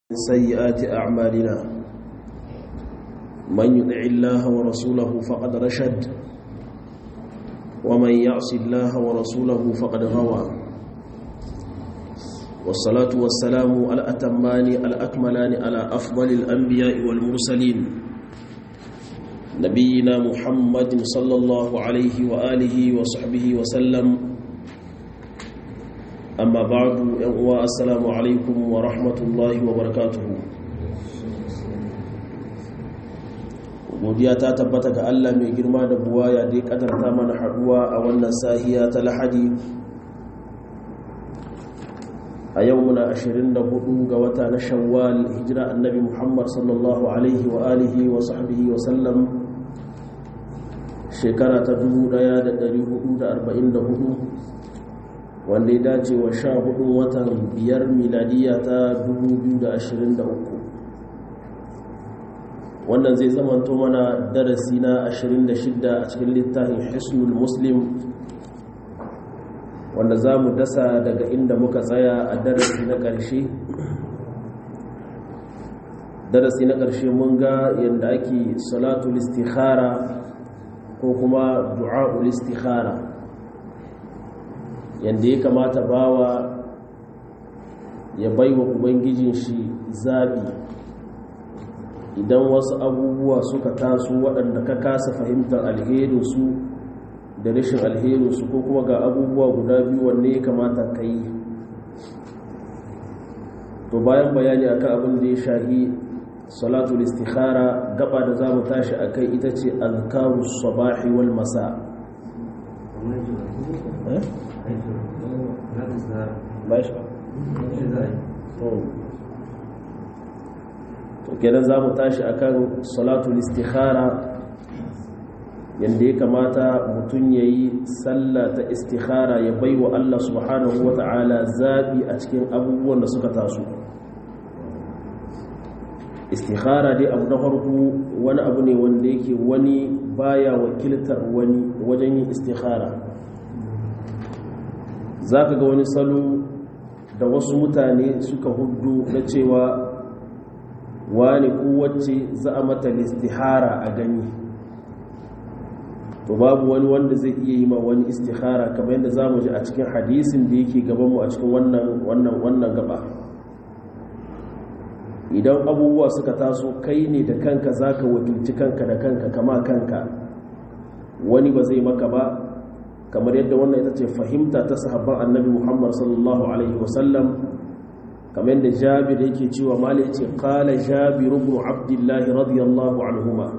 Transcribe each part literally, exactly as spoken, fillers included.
سيئات أعمالنا من يطع الله ورسوله فقد رشد ومن يعص الله ورسوله فقد غوى والصلاة والسلام الأتمان الأكملان على أفضل الأنبياء والمرسلين نبينا محمد صلى الله عليه وآله وصحبه وسلم أما بعد السلام عليكم ورحمة الله وبركاته. godiya ta tabbata ga Allah mai girma da buwaya da ya kadarta mana haduwa a wannan sahiya ta Lahadi a yau muna ashirin da hudu ga wata na Shawwal hijira annabi Muhammad sallallahu alaihi wa alihi wa sahbihi wa sallam shekara ta dubu ɗaya da ɗari hudu da arba'in da hudu wanda ya dace wa sha hudun watan biyar miladiya ta dubu biyu da ashirin da uku. Wannan zai zamanto mana darasi na ashirin da shida a cikin littafin Hisnul Muslim, wanda za mu dasa daga inda muka tsaya a darasi na ƙarshe. Darasi na ƙarshe mun ga yadda ake salatul istikhara ko kuma du'a'ul istikhara, yadda ya kamata bawa ya baiwa ubangijin shi zabi idan wasu abubuwa suka taso waɗanda ka kasa fahimtar alherinsu da rashin alherinsu, ko kuma ga abubuwa guda biyu wanne ya kamata ka yi. To bayan bayani akan abin da ya shahi salatul istikhara, gaba da za mu tashi a kai ita ce azkarus sabahi wal masa. To kenan za mu tashi akan salatul istikhara, yadda ya kamata mutum ya yi sallah ta istikhara, ya bai wa Allah subhanahu wa ta'ala zaɓi a cikin abubuwan da suka taso. Istikhara dai abu na farko wani abu ne wanda yake wani baya wakiltar wani wajen yin istikhara. Za ka ga wani salo da wasu mutane suka hudu na cewa wani kowace za a mata istihara a gani. To babu wani wanda zai iya yi ma wani istihara, kamar yadda za mu ji a cikin hadisin da yake gabanmu a cikin wannan wannan wannan gaba. Idan abubuwa suka taso, kai ne da kanka za ka wakilci kanka da kanka kama kanka, wani ba zai maka ba, kamar yadda wannan ita ce fahimta ta sahabban annabi Muhammad sallallahu alaihi wasallam, kamar yadda Jabir yake cewa mala yace qala Jabir ibn Abdullah radiyallahu anhuma.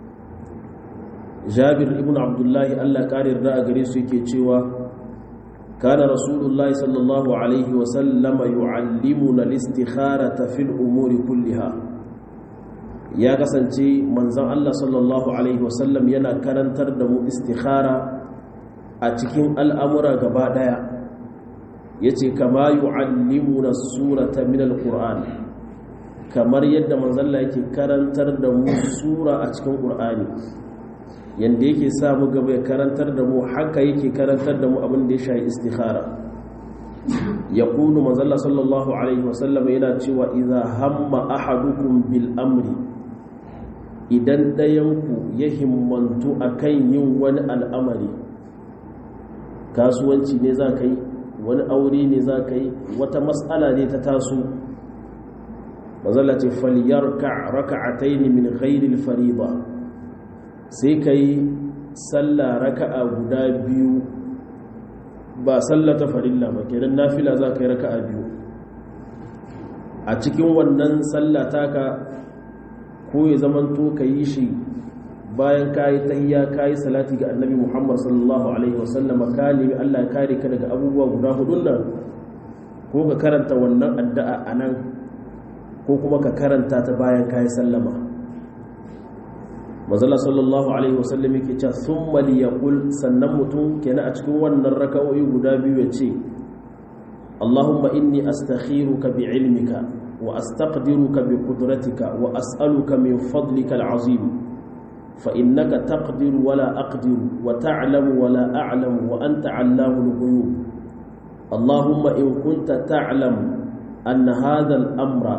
Jabir ibn Abdullah Allah kare da gare su yake cewa kana Rasulullah sallallahu alaihi wasallam yu'allimuna al-istikharata fil umuri kulliha. Ya kasance manzon Allah sallallahu alaihi wasallam yana karantar da mu istikhara a cikin al'amura gaba ɗaya. Ya ce kama yi allimuna surata min al-ƙur'an, kamar yadda manzalla yake karantar da mu sura a cikin ƙur'ani, yadda yake samu gaba ya karantar da mu, haka yake karantar da mu abin da ya shayi istikhara. Ya kunu manzalla sallallahu alaihi wasallam yana cewa idza hamma ahadukum bil amri, idan ɗayanku ya himmantu akan yin wani al'amari, kasuwanci ne za ka yi, wani aure ne za ka yi, wata matsala ne ta taso, mazala ce faliyar raka'atai ne min ghairil fariba, sai ka yi sallah raka'a guda biyu, ba sallah ta farilla ba, kenan nafila za ka yi raka'a biyu. A cikin wannan sallah taka, ko ya zamanto ka yi shi bayan kayi tahiyya kayi salati ga annabi Muhammad sallallahu alaihi wasallam, ka nemi Allah ya kare ka daga abubuwa guda hudun nan, ko ka karanta wannan addu'a anan, ko kuma ka karanta ta bayan kayi sallama. Manzo sallallahu alaihi wasallam yake cewa thumma liyaqul, sannan mutum kenan a cikin wannan raka'o'i guda biyu ya ce Allahumma inni astakhiruka bi ilmika wa astaqdiruka bi qudratika wa as'aluka min fadlika al'azim فإنك تقدر ولا أقدر وتعلم ولا أعلم وأنت علام الغيوب اللهم إن كنت تعلم أن هذا الأمر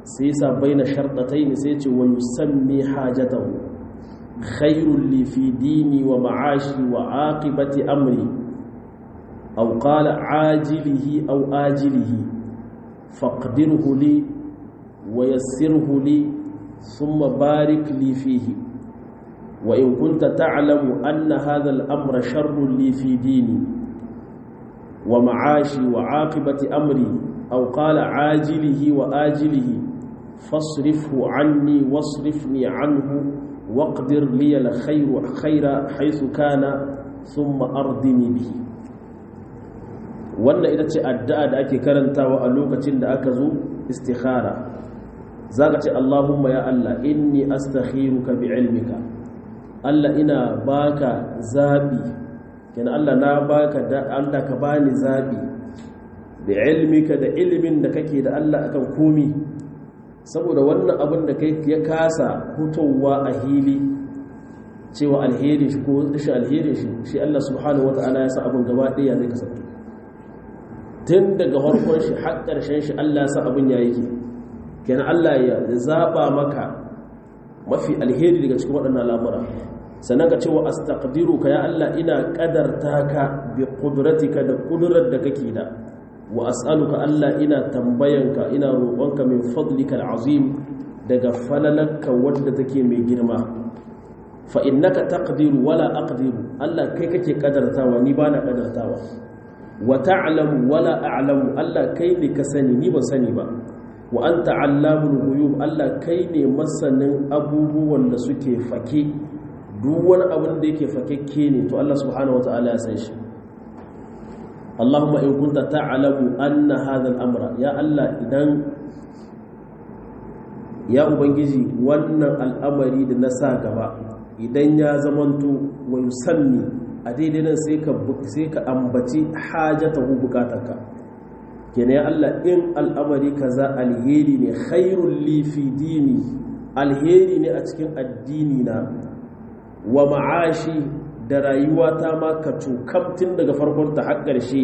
sai sa baina shartatayn sai ce wa yusammi hajatahu khairul li fi dini wa ma'ashi wa aqibati amri aw qala ajilihi aw ajilihi faqdirhu li wa yassirhu li thumma barik li fihi wa in kunta ta'lamu anna hadha al-amra sharrun li fi dini wa ma'ashi wa aqibati amri aw qala ajilihi wa ajilihi fasrifhu anni wasrifni anhu waqdir li al-khayra khayra haythu kana thumma ardini bihi. wannan ita ce addu'a da ake karantawa a lokacin da aka zo istikhara. zaka ce Allahumma ya Allah inni astakhiruka bi ilmika, Allah ina baka zabi, kenan Allah na baka da Allah ka bani zabi bi ilmika, da ilimin da kake da Allah akan komi, saboda wannan abin da kai ya kasa hutowa a hili cewa alheri shi ko shi alheri shi shi Allah subhanahu wataala ya sa abin gaba ɗaya zai kasance tun daga farkon shi har ƙarshen shi Allah ya sa abin ya yake. kenan Allah ya zaba maka mafi alheri daga cikin waɗannan al'amura, sannan ka cewa astaqdiruka ya Allah ina kadarta ka bi qudratika, da kudurar da kake da, wa as'aluka Allah ina tambayanka ina roƙonka min fadlika al'azim, daga falalanka wadda take mai girma. fa innaka taqdiru wala aqdiru, Allah kai kake kadartawa ni bana kadartawa. wa ta'lamu wala a'lamu, Allah kai ne ka sani ni ban sani ba. wa anta allamul ghuyub, Allah kai ne masanin abubuwan da suke fake, duk wani abin da yake fakekke ne to Allah subhanahu wataala ya san shi. Allahumma in kunta ta'lamu anna hadha al-amra, ya Allah idan ya ubangiji wannan al'amari da na sa gaba idan ya zamanto wa yusammi, a daidai nan sai ka sai ka ambaci hajatahu, bukatarka. kenan ya Allah in al'amari kaza alheri ne, khairul li fi dini, alheri ne a cikin addini na, wa ma'ashi, da rayuwa ta ma ka tukamtin daga farkon ta har ƙarshe,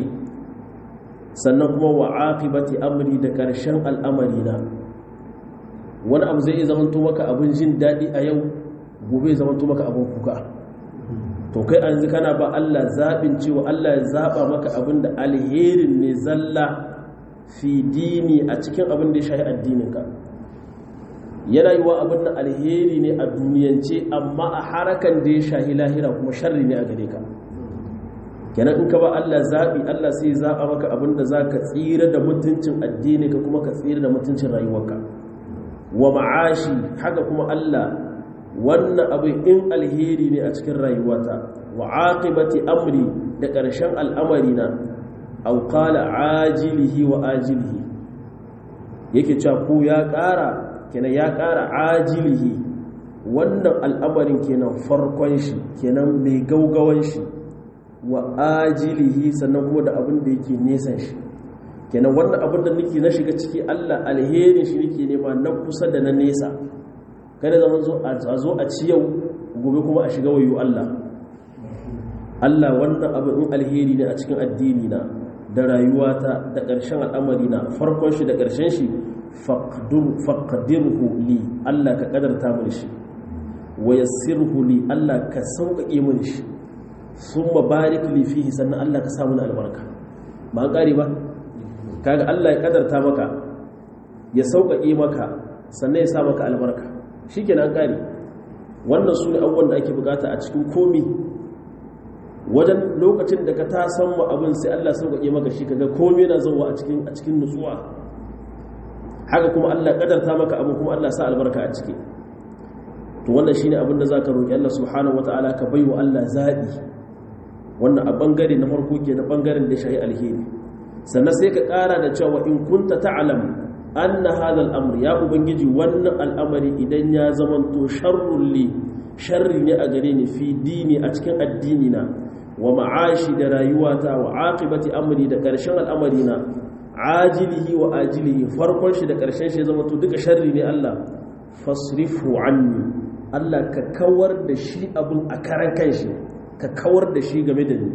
sannan kuma wa aqibati amri, da ƙarshen al'amari na. wani abu zai zamanto maka abin jin daɗi a yau, gobe zamanto maka abin kuka. to kai an kana ba Allah zaɓin cewa Allah ya zaɓa maka abin da alherin ne zalla fi dini, a cikin abin da ya shahi addininka. yana yi wa abin da alheri ne a duniyance, amma a harakan da ya shahi lahira kuma sharri ne a gare ka. kenan in ka ba Allah zaɓi, Allah sai zaɓa maka abin da za ka tsira da mutuncin addininka kuma ka tsira da mutuncin rayuwarka. wa ma'ashi, haka kuma Allah wannan abin in alheri ne a cikin rayuwata, wa aqibati amri, da ƙarshen al'amari na, aw qala ajilihi wa ajilihi, yake cewa ko ya ƙara, kenan ya ƙara ajilihi, wannan al'amarin kenan farkon shi, kenan mai gaugawan shi, wa ajilihi, sannan kuma da abin da yake nesan shi. kenan wannan abin da nake na shiga ciki Allah alherin shi nake nema, na kusa da na nesa. kada zaman zo a zo a ci yau, gobe kuma a shiga wayo Allah. Allah wannan abin in alheri ne a cikin addini na, da rayuwata, da ƙarshen al'amari na, farkon shi da ƙarshen shi, faqdirhu li, Allah ka kadarta mini shi, wa yassirhu li, Allah ka sauƙaƙe mini shi, summa barik li fihi, sannan Allah ka sa mini albarka. ba an ƙari ba, kaga Allah ya kadarta maka, ya sauƙaƙe maka, sannan ya sa maka albarka, shikenan an ƙari. wannan su ne abubuwan da ake bukata a cikin komi. wajen lokacin da ka ta san wa abin sai Allah sauƙaƙe maka shi, kaga komi yana zuwa a cikin a cikin nutsuwa. haka kuma Allah kadarta maka abin, kuma Allah sa albarka a ciki. to wannan shine abin da zaka roki Allah subhanahu wataala, ka baiwa Allah zabi. wannan a bangare na farko ke na bangaren da shahi alheri. sannan sai ka ƙara da cewa in kunta ta'lam anna hadha al-amr, ya ubangiji wannan al'amari idan ya zamanto sharrul li, sharri ne a gare ni, fi dini, a cikin addini na, wa ma'ashi, da rayuwata, wa aqibati amri, da ƙarshen al'amari na, ajilihi wa ajilihi, farkon shi da ƙarshen shi zamanto duka sharri ne, Allah fasrifu anni, Allah ka kawar da shi abun a karan kanshi, ka kawar da shi game da ni.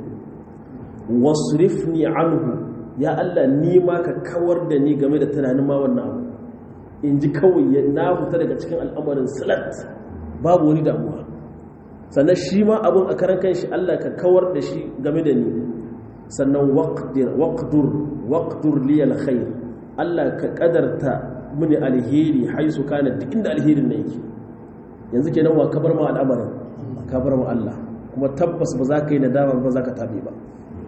wasrifni anhu, ya Allah ni ma ka kawar da ni game da tunanin ma wannan abu. in ji kawai na fita daga cikin al'amarin salat babu wani damuwa sannan shi ma abin a karan kanshi Allah ka kawar da shi game da ni sannan waqdir waqdur waqdur li alkhair Allah ka kadarta mini alheri haisu kana duk inda alherin ne yake yanzu kenan wa kabar ma al'amarin kabar ma Allah kuma tabbas ba za ka yi nadama ba za ka tabe ba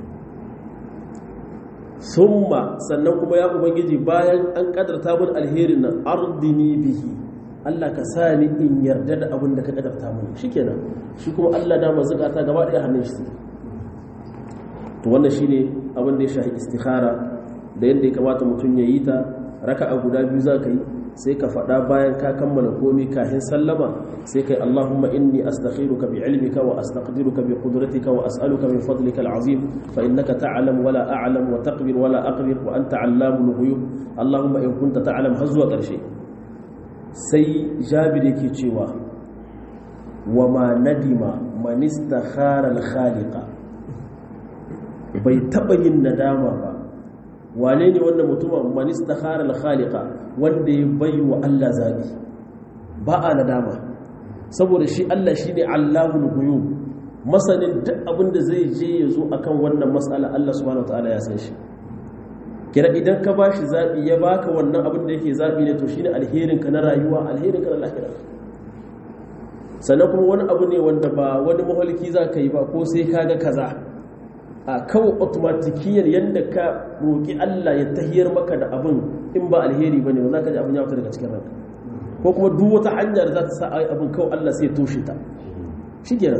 summa sannan kuma ya ubangiji bayan an kadarta min alherin nan ardini bihi Allah ka sa ni in yarda da abin da ka kadarta mini shikenan shi kuma Allah da mazukata gaba ɗaya hannun shi to wannan shine abin da ya shahi istikhara da yadda ya kamata mutum ya yi ta raka'a guda biyu za ka yi sai ka faɗa bayan ka kammala komai kafin sallama sai kai Allahumma inni astakhiruka bi ilmika wa astaqdiruka bi qudratika wa as'aluka min fadlika al'azim fa innaka ta'lam wa la a'lam wa taqdir wa la aqdir wa anta 'allamul ghuyub Allahumma in kunta ta'lam har zuwa ƙarshe sai Jabir yake cewa wa ma nadima man istakhara al-khaliqa bai taba yin nadama ba wane ne wannan mutumin man istakhara al-khaliqa wanda ya bai wa Allah zabi ba a nadama saboda shi Allah shine Allahul ghuyub masanin duk abin da zai je yazo akan wannan mas'ala Allah subhanahu wataala ya san shi kira idan ka bashi zabi ya baka wannan abin da yake zabi ne to shine alherin ka na rayuwa alherin ka na lahira sannan kuma wani abu ne wanda ba wani mahalki zaka yi ba ko sai kaga kaza a kawo automatikiyar yadda ka roƙi Allah ya tahiyar maka da abin in ba alheri ba ne ba za ka ji abin ya fita daga cikin ranka ko kuma duk wata hanya da za ta sa a yi abin kawo Allah sai toshe ta shi kenan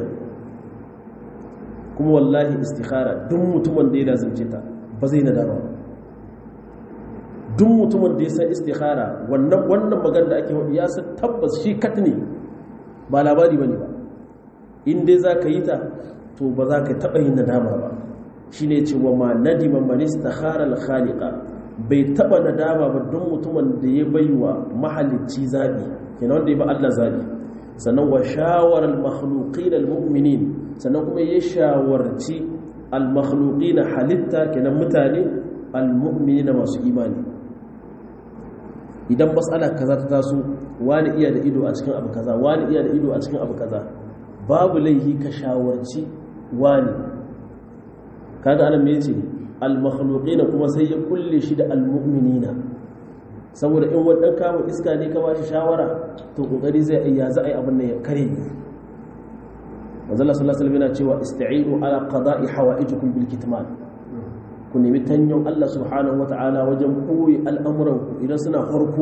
kuma wallahi istikhara duk mutumin da ya lazimce ta ba zai nadama ba duk mutumin da ya san istikhara wannan wannan magana da ake wadi ya san tabbas shi kat ne ba labari bane ba in dai za ka yi ta to ba za ka taɓa yin nadama ba shi ne ce wa ma nadima man istakhara al-khaliqa bai taba nadama ba don mutumin da ya baiwa mahalicci zabi kenan wanda ya ba Allah zabi sannan wa shawara al-makhluqin al-mu'minin sannan kuma ya shawarci al-makhluqin halitta kenan mutane al-mu'minina masu imani idan mas'ala kaza ta taso wani iya da ido a cikin abu kaza wani iya da ido a cikin abu kaza babu laihi ka shawarci wani kaga anan me yace al-makhluqina kuma sai ya kulle shi da al-mu'minina saboda in wannan kama iska ne ka bashi shawara to kokari zai ayya za ai abin nan ya kare manzo Allah sallallahu alaihi wasallam yana cewa ista'inu ala qada'i hawaijikum bil kitman ku nemi tanyon Allah subhanahu wataala wajen koyi al'amuran ku idan suna farko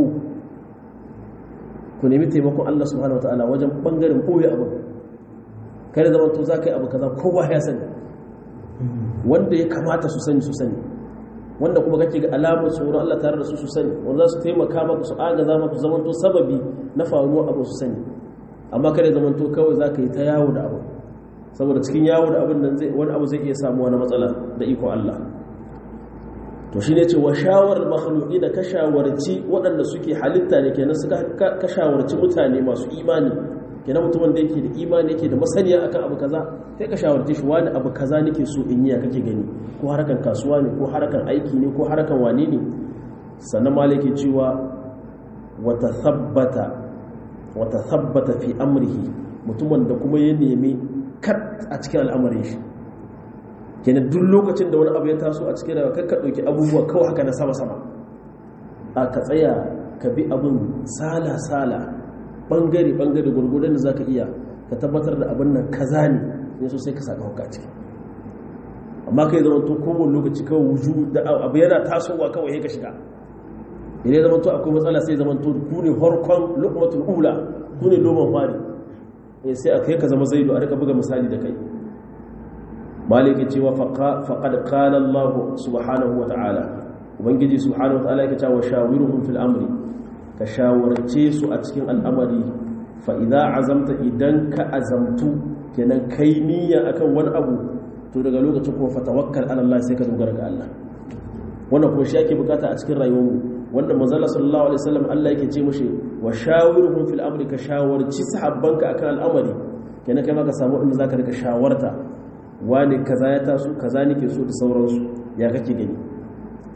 ku nemi taimakon Allah subhanahu wataala wajen bangaren koyi abu kada zaman to za ka yi abu kaza kowa ya sani wanda ya kamata su sani su sani wanda kuma kake ga alamar tsoron Allah tare da su su sani wanda za su taimaka maka su agaza maka zaman to sababi na faruwa abu su sani amma kada zaman to kawai za ka yi ta yawo da abu saboda cikin yawo da abin nan zai wani abu zai iya samuwa na matsala da ikon Allah to shine ce wa shawar makhluqi da ka shawarci waɗanda suke halitta ne kenan suka ka shawarci mutane masu imani kenan mutumin da yake da imani yake da masaniya akan abu kaza sai ka shawarce shi wani abu kaza nake so in yi ya kake gani ko harakan kasuwa ne ko harakan aiki ne ko harakan wane ne sannan malaki cewa wata thabbata wata thabbata fi amrihi mutumin da kuma ya nemi kat a cikin al'amarin shi kenan duk lokacin da wani abu ya taso a cikin rayuwa kakka dauki abubuwa kawai haka na sama sama a ka tsaya ka bi abin sala sala bangare bangare gurgurdan da zaka iya ka tabbatar da abin nan kaza ne ne so sai ka saka hukka ciki amma kai zaman to kowane lokaci kawai wuju da abu yana tasowa kawai sai ka shiga idan zaman to akwai matsala sai zaman to ku ne farkon luqmatul ula ku ne loman fari eh sai akai ka zama zaidu a rika buga misali da kai maliki cewa faqad qala Allah subhanahu wa ta'ala ubangiji subhanahu wa ta'ala yake cewa shawiruhum fil amri ka shawarce su a cikin al'amari fa idza azamta idan ka azamtu kenan kai niyya akan wani abu to daga lokacin kuma fa tawakkal ala Allah sai ka dogara ga Allah wannan kuma shi ake bukata a cikin rayuwar wanda manzo sallallahu alaihi wasallam Allah yake ce mishi wa shawiruhum fil amri ka shawarci sahabbanka akan al'amari kenan kai ma ka samu inda zaka rika shawarta wani kaza ya taso kaza nake so da sauransu ya kake gani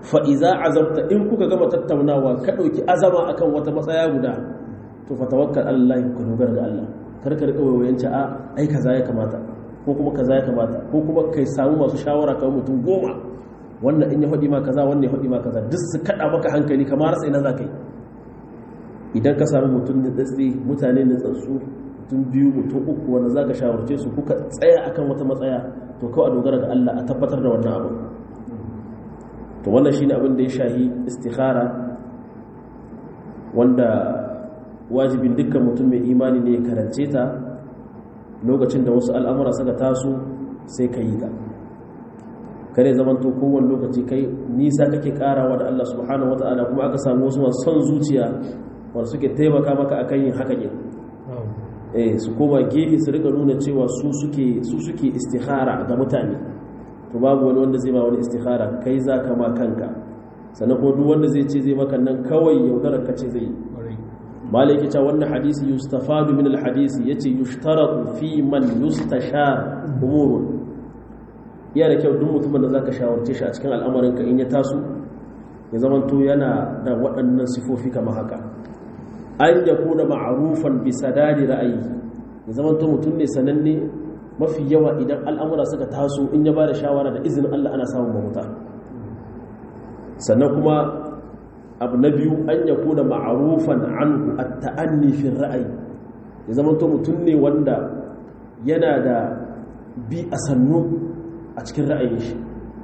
fa iza azamta in kuka gama tattaunawa ka dauki azama akan wata matsaya guda to fa tawakkal Allah ka dogara ga Allah karka rika wayoyance a ai kaza ya kamata ko kuma kaza ya kamata ko kuma kai samu masu shawara kawai mutum goma wannan in ya faɗi ma kaza wannan ya faɗi ma kaza duk su kada maka hankali kamar sai na zakai idan ka samu mutum ne tsatsi mutane ne tsatsu mutum biyu mutum uku wanda zaka shawarce su kuka tsaya akan wata matsaya to kawai a dogara ga Allah a tabbatar da wannan abu to wannan shine abin da ya shahi istikhara wanda wajibin dukkan mutum mai imani ne ya karance ta lokacin da wasu al'amura suka taso sai ka yi ta kare zamanto kowane lokaci kai nisa kake karawa da Allah subhanahu wata'ala kuma aka samu wasu masu son zuciya wanda suke taimaka maka akan yin haka ne eh su koma gefe su rika nuna cewa su suke su suke istikhara ga mutane to babu wani wanda zai ma wani istikhara kai zaka ma kanka sannan ko duk wanda zai ce zai maka nan kawai yaudarar ka ce zai malai yake cewa wannan hadisi yustafadu min alhadisi yace yushtaratu fi man yustashar umurun iya da kyau duk mutumin da zaka shawarce shi a cikin al'amarin ka in ya taso ya zamanto yana da waɗannan sifofi kamar haka an yakuna ma'rufan bi sadadi ra'ayi ya zamanto mutum ne sananne mafi yawa idan al'amura suka taso in ya bada shawara da izinin Allah ana samun mahuta sannan kuma abu na biyu an ya kuna ma'arufan anhu at-ta'anni fi ra'ayi ya zama to mutum ne wanda yana da bi a sannu a cikin ra'ayin shi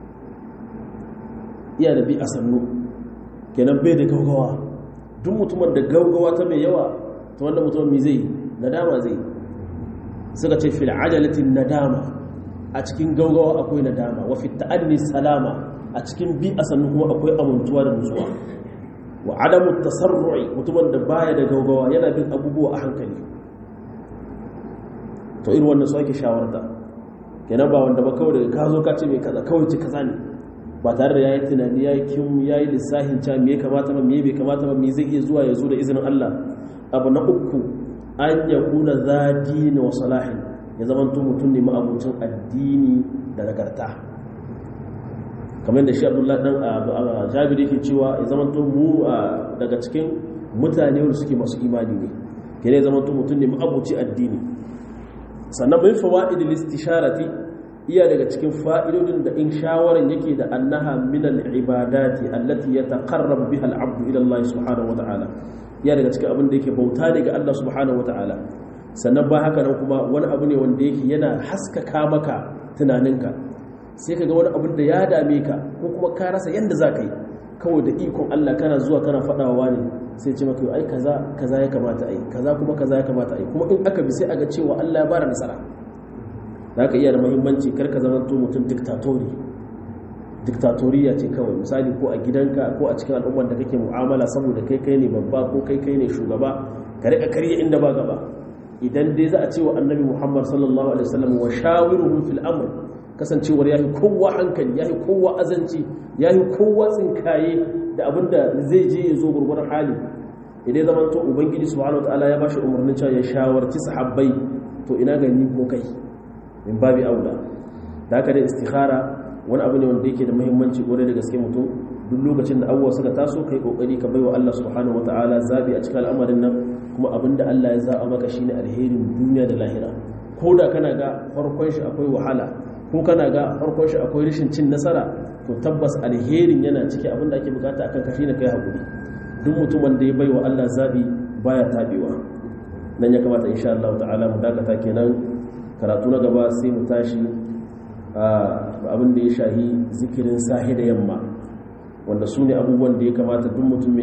iya da bi a sannu kenan bai da gaugawa duk mutumin da gaugawa ta mai yawa to wanda mutumin mai zai nadama zai suka ce fil ajalatin nadama a cikin gaugawa akwai nadama wa fit ta'anni salama a cikin bi a sannu kuma akwai amintuwa da nutsuwa wa adamu tasarru'i mutumin da baya da gaugawa yana bin abubuwa a hankali to irin wannan su ake shawarta kenan ba wanda ba kawai daga ka zo ka ce mai kaza kawai ce kaza ne ba tare da yayi tunani yayi kin yayi lissahin ta me kamata ba me bai kamata ba me zai iya zuwa ya zo da izinin Allah abu na uku an yakuna zadin wa salahin ya zamanto mutum ne ma'abucin addini da nagarta kamar da shi abdullahi dan jabiri yake cewa ya zamanto mu daga cikin mutane wanda suke masu imani ne kene ya zamanto mutum ne ma'abuci addini sannan bai fawaid al-istisharati iya daga cikin fa'idodin da in shawaran yake da annaha min al-ibadati allati yataqarrabu biha al-'abdu ila Allah subhanahu wa ta'ala iya daga cikin abin da yake bauta ne ga Allah subhanahu wa ta'ala sannan ba haka nan kuma wani abu ne wanda yake yana haskaka maka tunaninka sai ka ga wani abin da ya dame ka ko kuma ka rasa yadda za ka yi kawai da ikon Allah kana zuwa kana faɗawa ne sai ce maka ai kaza kaza ya kamata a yi kaza kuma kaza ya kamata a yi kuma in aka bi sai a ga cewa Allah ya bara nasara za ka iya da muhimmanci kar ka zama to mutum diktatori diktatoriya ce kawai misali ko a gidanka ko a cikin al'ummar da kake mu'amala saboda kai kai ne babba ko kai kai ne shugaba ka riƙa karya inda ba gaba idan dai za a ce wa annabi Muhammad sallallahu alaihi wasallam wa shawiruhum fil amr kasancewar yayi kowa hankali yayi kowa azanci yayi kowa tsinkaye da abinda zai je ya zo gurgurar hali idan zaman to ubangiji subhanahu wataala ya bashi umarnin cewa ya shawarci sahabbai to ina ga ni ko kai in babi aula da haka da istikhara wani abu ne wanda yake da muhimmanci gore da gaske mutum duk lokacin da abubuwa suka taso kai kokari ka baiwa Allah subhanahu wataala zabi a cikin al'amarin nan kuma abinda Allah ya zaba maka shine alherin duniya da lahira ko da kana ga farkon shi akwai wahala ko kana ga farkon shi akwai rashin cin nasara to tabbas alherin yana ciki abinda ake bukata akan ka shine kai hakuri duk mutumin da ya baiwa Allah zabi baya tabewa nan ya kamata insha Allah ta'ala mu dakata kenan karatu na gaba sai mu tashi abin da ya shahi zikirin sahi da yamma wanda su ne abubuwan da ya kamata duk mutum